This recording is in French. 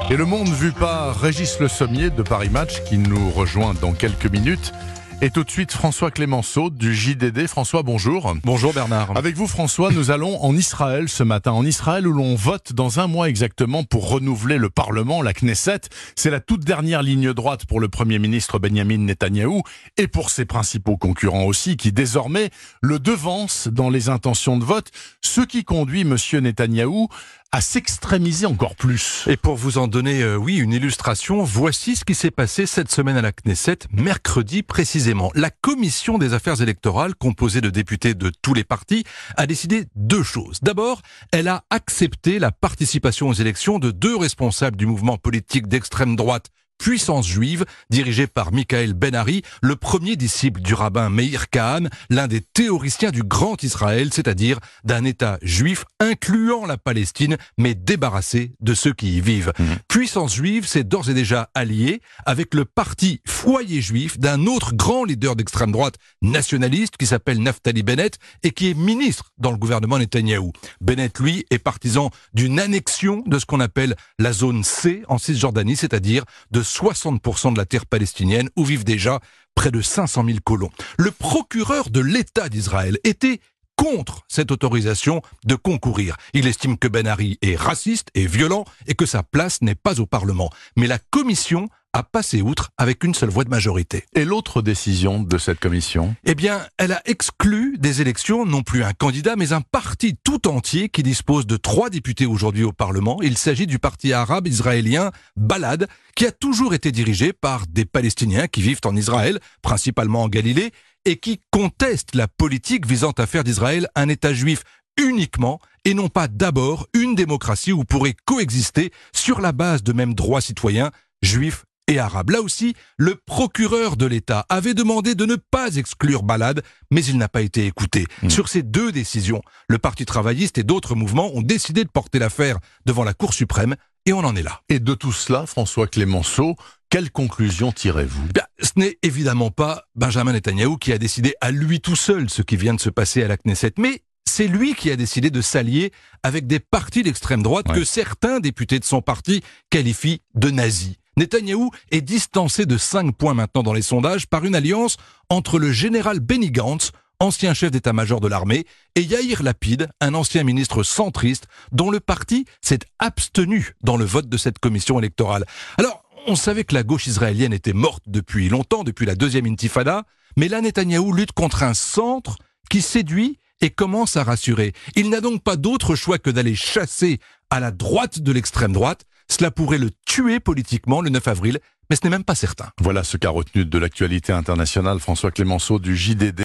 Et le monde vu par Régis Le Sommier de Paris Match qui nous rejoint dans quelques minutes. Et tout de suite François Clémenceau du JDD. François, bonjour. Bonjour Bernard. Avec vous François, nous allons en Israël ce matin. En Israël où l'on vote dans un mois exactement pour renouveler le Parlement, la Knesset. C'est la toute dernière ligne droite pour le Premier ministre Benjamin Netanyahou et pour ses principaux concurrents aussi qui désormais le devancent dans les intentions de vote. Ce qui conduit Monsieur Netanyahou à s'extrémiser encore plus. Et pour vous en donner, une illustration, voici ce qui s'est passé cette semaine à la Knesset, mercredi précisément. La commission des affaires électorales, composée de députés de tous les partis, a décidé deux choses. D'abord, elle a accepté la participation aux élections de deux responsables du mouvement politique d'extrême droite, Puissance juive, dirigé par Michael Ben-Ari, le premier disciple du rabbin Meir Kahane, l'un des théoriciens du Grand Israël, c'est-à-dire d'un État juif incluant la Palestine, mais débarrassé de ceux qui y vivent. Puissance juive s'est d'ores et déjà allié avec le parti Foyer juif d'un autre grand leader d'extrême droite nationaliste qui s'appelle Naftali Bennett et qui est ministre dans le gouvernement Netanyahou. Bennett, lui, est partisan d'une annexion de ce qu'on appelle la zone C en Cisjordanie, c'est-à-dire de 60% de la terre palestinienne où vivent déjà près de 500 000 colons. Le procureur de l'État d'Israël était contre cette autorisation de concourir. Il estime que Ben-Ari est raciste et violent et que sa place n'est pas au Parlement. Mais la commission a passé outre avec une seule voix de majorité. Et l'autre décision de cette commission ? Eh bien, elle a exclu des élections non plus un candidat, mais un parti tout entier qui dispose de 3 députés aujourd'hui au Parlement. Il s'agit du parti arabe israélien Balad, qui a toujours été dirigé par des Palestiniens qui vivent en Israël, principalement en Galilée, et qui contestent la politique visant à faire d'Israël un État juif uniquement et non pas d'abord une démocratie où pourraient coexister sur la base de mêmes droits citoyens juifs et arabes. Là aussi, le procureur de l'État avait demandé de ne pas exclure Balad, mais il n'a pas été écouté. Sur ces deux décisions, le Parti travailliste et d'autres mouvements ont décidé de porter l'affaire devant la Cour suprême et on en est là. Et de tout cela, François Clémenceau, quelle conclusion tirez-vous ? Ce n'est évidemment pas Benjamin Netanyahou qui a décidé à lui tout seul ce qui vient de se passer à la Knesset, mais c'est lui qui a décidé de s'allier avec des partis d'extrême droite que certains députés de son parti qualifient de nazis. Netanyahou est distancé de 5 points maintenant dans les sondages par une alliance entre le général Benny Gantz, ancien chef d'état-major de l'armée, et Yair Lapid, un ancien ministre centriste dont le parti s'est abstenu dans le vote de cette commission électorale. Alors, on savait que la gauche israélienne était morte depuis longtemps, depuis la deuxième intifada, mais là Netanyahou lutte contre un centre qui séduit et commence à rassurer. Il n'a donc pas d'autre choix que d'aller chasser à la droite de l'extrême droite. Cela pourrait le tuer politiquement le 9 avril, mais ce n'est même pas certain. Voilà ce qu'a retenu de l'actualité internationale François Clémenceau du JDD.